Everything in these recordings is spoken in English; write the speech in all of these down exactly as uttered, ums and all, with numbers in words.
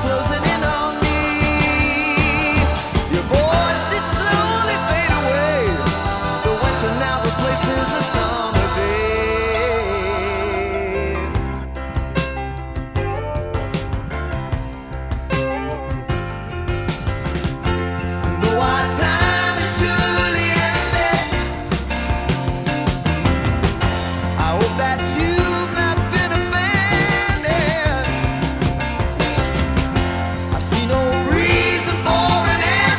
closing in on me. Your voice did slowly fade away. The winter now replaces the summer day. Though our time is surely ended, I hope that you've not been offended. I see no reason for an end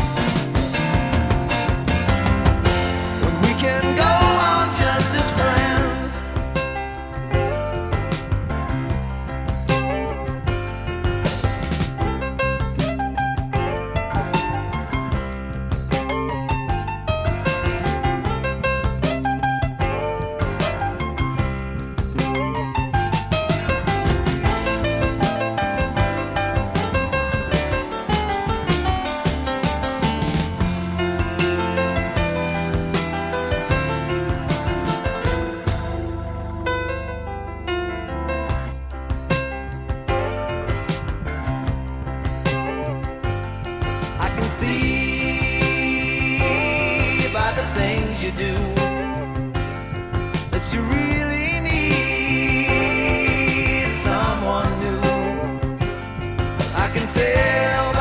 when we can go on just as friends. I can see by the things you do that you really need someone new. I can tell